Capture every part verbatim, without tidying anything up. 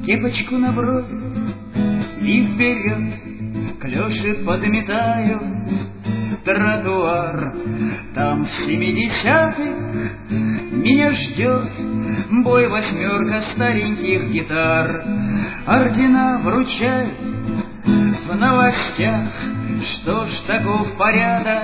кепочку на брови и вперед клёши подметаю. Тротуар там в семидесятых меня ждет бой восьмерка стареньких гитар. Ордена вручают в новостях, что ж таков порядок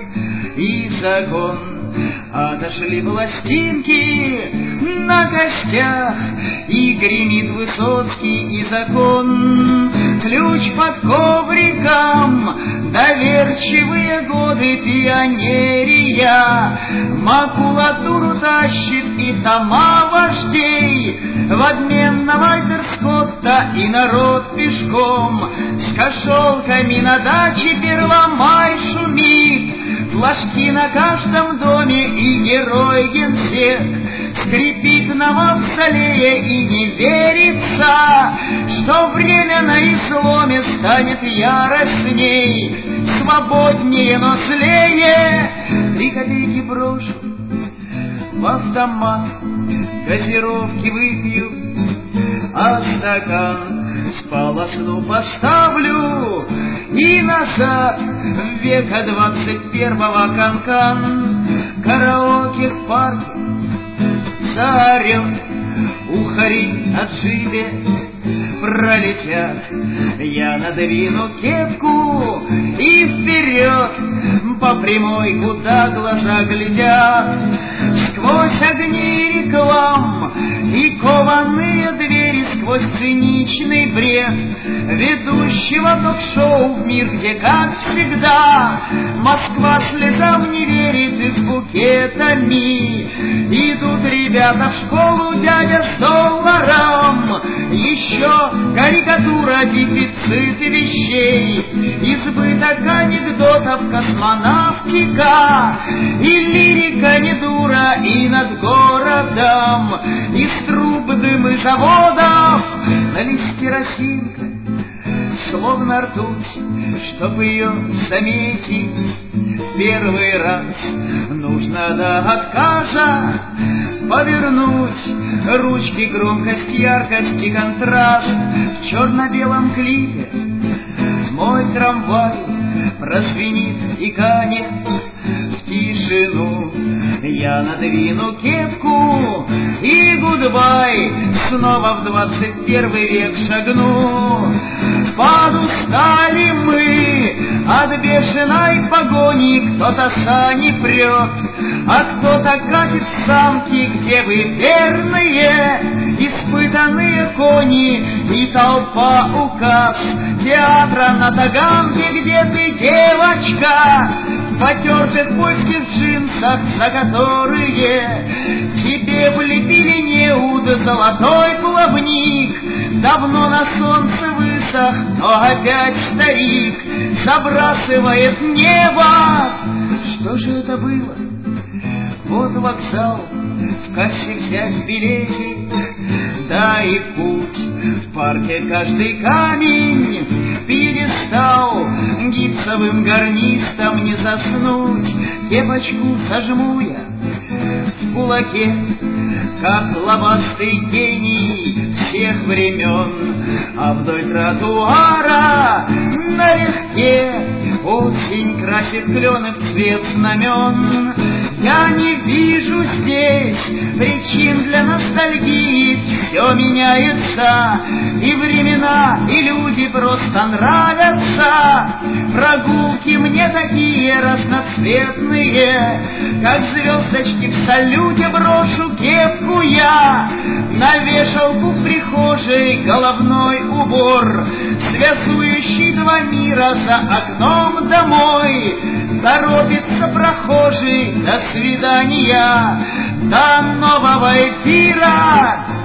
и закон. Отошли пластинки на костях, и гремит Высоцкий и закон. Ключ под ковриком, доверчивые годы пионерия. Макулатуру тащит и тома вождей в обмен на Вальтер Скотта и народ пешком. С кошелками на даче Первомай шумит, флажки на каждом доме и герой генсек скрипит на мавзолее, и не верится, что время на изломе станет яростней, свободнее, но злее. Три копейки брошу в автомат, газировки выпью, а стакан сполосну поставлю и назад в века двадцать первого канкан. Караоке в парке заорет, ухари на джипе пролетят. Я надвину кепку и вперед по прямой, куда глаза глядят. Сквозь огни реклам и кованые двери, сквозь циничный бред ведущего ток-шоу в мир, где, как всегда, Москва слезам не верит и с букетами идут ребята в школу, дядя с долларом. Еще карикатура, дефицит вещей, избыток анекдотов, космонавтика и лирика не дура, и над городом из труб дымы заводов на листе росинка, словно ртуть, чтоб ее заметить первый раз. Нужно до отказа повернуть ручки, громкость, яркость и контраст. В черно-белом клипе мой трамвай прозвенит и канет в тишину. Я надвину кепку и гудбай, снова в двадцать первый век шагну. Подустали мы от бешеной погони, кто-то сани прет, а кто-то катит самки, где вы верные, испытанные кони и толпа указ театра на Таганке, где ты, девочка, в потертых польских джинсах, за которые тебе влепили неуд золотой плавник. Давно на солнце высох, но опять старик забрасывает в небо. Что же это было? Вот вокзал, в кассе взять билетик, да и в путь. В парке каждый камень пьедестал, гипсовым гарнистом не заснуть. Кепочку сожму я в кулаке, как лобастый гений всех времен, а вдоль тротуара налегке осень красит клены в цвет знамен. Я не вижу здесь причин для ностальгии, все меняется, и времена, и люди просто нравятся. Прогулки мне такие разноцветные, как звездочки в салюте брошу кепку я. На вешалку в прихожей головной убор, связующий два мира за окном домой. Торопится прохожий, до свидания, до нового эфира.